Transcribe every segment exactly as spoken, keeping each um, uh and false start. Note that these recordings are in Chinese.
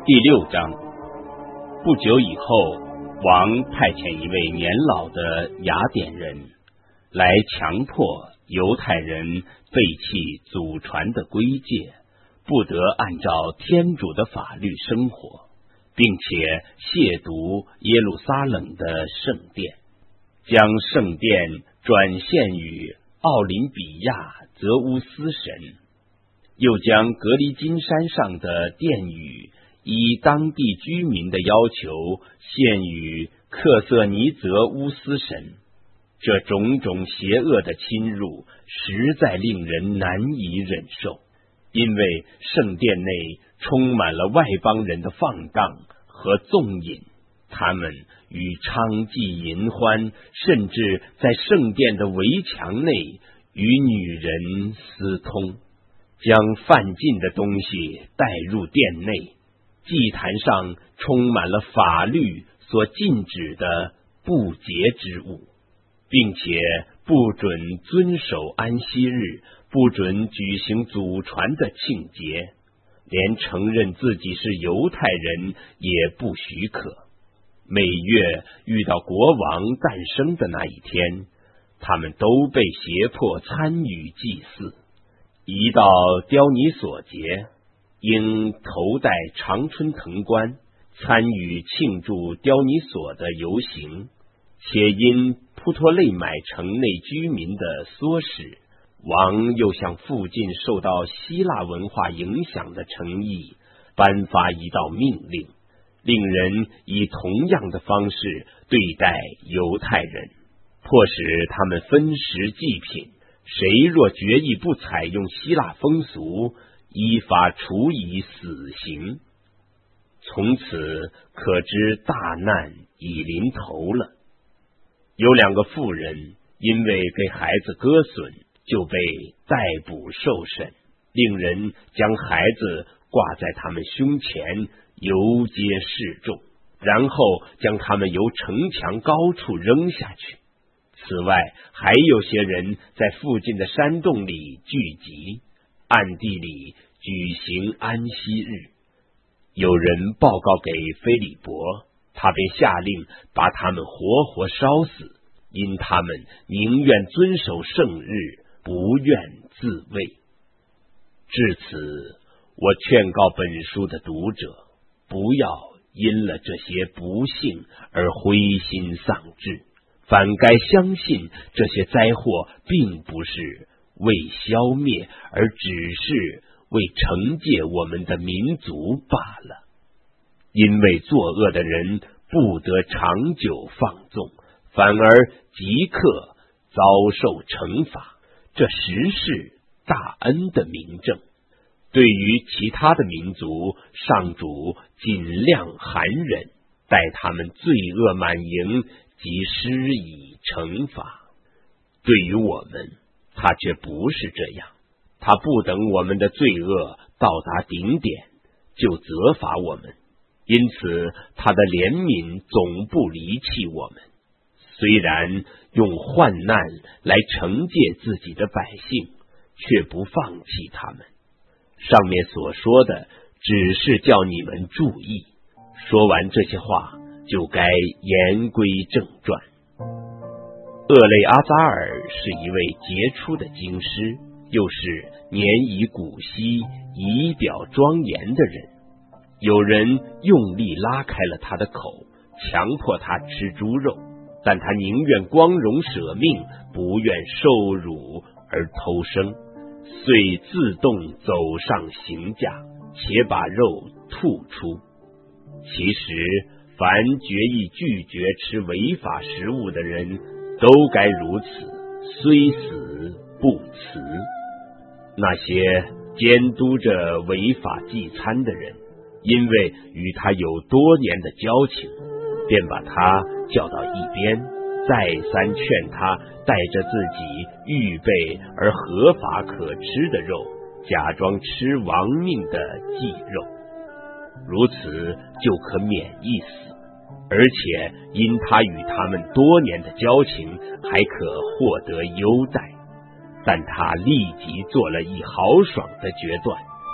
第六章。不久以后，王派遣一位年老的雅典人来强迫犹太人背弃祖传的规戒，不得按照天主的法律生活，并且亵渎耶路撒冷的圣殿，将圣殿转献于奥林比亚泽乌斯神，又将格里金山上的殿宇依当地居民的要求献于克瑟尼泽乌斯神。这种种邪恶的侵入实在令人难以忍受，因为圣殿内充满了外邦人的放荡和纵饮，他们与娼妓淫欢，甚至在圣殿的围墙内与女人私通，将犯禁的东西带入殿内。祭坛上充满了法律所禁止的不洁之物，并且不准遵守安息日，不准举行祖传的庆节，连承认自己是犹太人也不许可。每月遇到国王诞生的那一天，他们都被胁迫参与祭祀。一到雕尼索节，应头戴常春藤冠，参与庆祝雕尼索的游行，且因扑托勒买城内居民的唆使，王又向附近受到希腊文化影响的城邑颁发一道命令，令人以同样的方式对待犹太人，迫使他们分食祭品，谁若决意不采用希腊风俗，依法处以死刑。从此可知大难已临头了。有两个妇人因为给孩子割损，就被逮捕受审，令人将孩子挂在他们胸前，游街示众，然后将他们由城墙高处扔下去。此外，还有些人在附近的山洞里聚集，暗地里举行安息日。有人报告给菲利伯，他便下令把他们活活烧死，因他们宁愿遵守圣日，不愿自卫。至此，我劝告本书的读者，不要因了这些不幸而灰心丧志，反该相信这些灾祸并不是为消灭，而只是为惩戒我们的民族罢了。因为作恶的人不得长久放纵，反而即刻遭受惩罚，这实是大恩的明证。对于其他的民族，上主尽量含忍，待他们罪恶满盈，即施以惩罚。对于我们，他却不是这样，他不等我们的罪恶到达顶点，就责罚我们，因此他的怜悯总不离弃我们。虽然用患难来惩戒自己的百姓，却不放弃他们。上面所说的只是叫你们注意。说完这些话，就该言归正传。厄雷阿扎尔是一位杰出的经师，又是年已古稀、仪表庄严的人。有人用力拉开了他的口，强迫他吃猪肉，但他宁愿光荣舍命，不愿受辱而偷生，遂自动走上刑架，且把肉吐出。其实凡决意拒绝吃违法食物的人都该如此，虽死不辞。那些监督着违法祭餐的人，因为与他有多年的交情，便把他叫到一边，再三劝他带着自己预备而合法可吃的肉，假装吃亡命的祭肉，如此就可免一死，而且因他与他们多年的交情，还可获得优待。但他立即做了一豪爽的决断，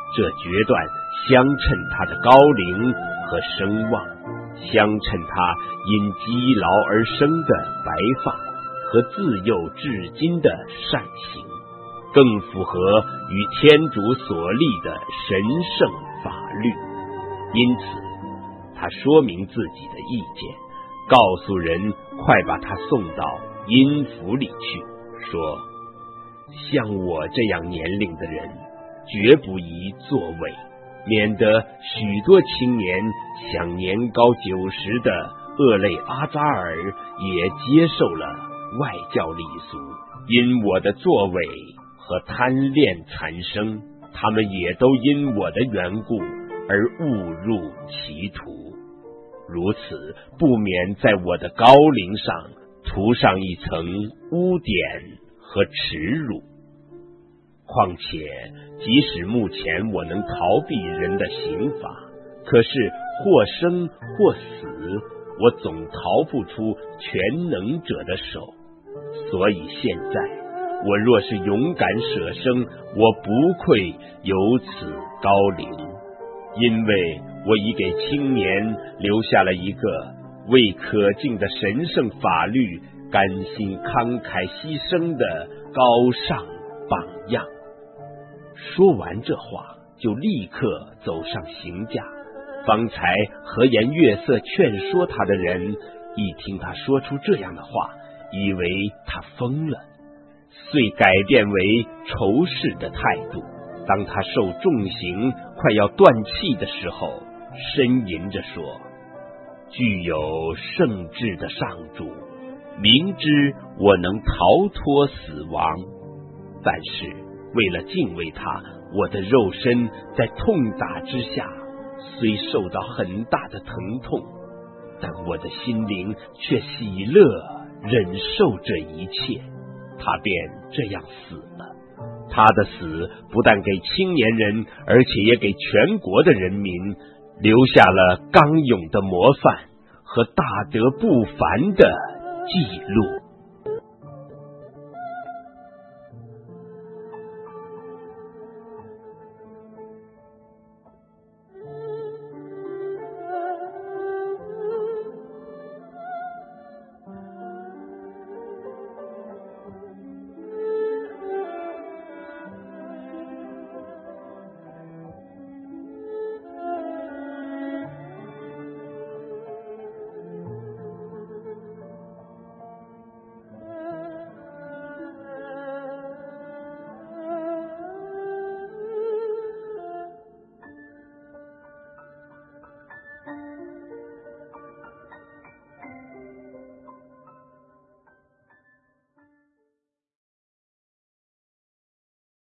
这决断相称他的高龄和声望，相称他因积劳而生的白发和自幼至今的善行，更符合与天主所立的神圣法律。因此他说明自己的意见，告诉人快把他送到阴府里去，说像我这样年龄的人绝不宜作伪，免得许多青年像年高九十的厄累阿扎尔也接受了外教礼俗，因我的作伪和贪恋残生，他们也都因我的缘故而误入歧途，如此不免在我的高陵上涂上一层污点和耻辱。况且即使目前我能逃避人的刑罚，可是或生或死，我总逃不出全能者的手。所以现在我若是勇敢舍生，我不愧有此高龄，因为我已给青年留下了一个为可敬的神圣法律甘心慷慨牺牲的高尚榜样。说完这话，就立刻走上刑架。方才和颜悦色劝说他的人，一听他说出这样的话，以为他疯了，遂改变为仇视的态度。当他受重刑快要断气的时候，呻吟着说，具有圣智的上主，明知我能逃脱死亡，但是为了敬畏他，我的肉身在痛打之下虽受到很大的疼痛，但我的心灵却喜乐忍受这一切。他便这样死了。他的死不但给青年人，而且也给全国的人民留下了刚勇的模范和大德不凡的记录。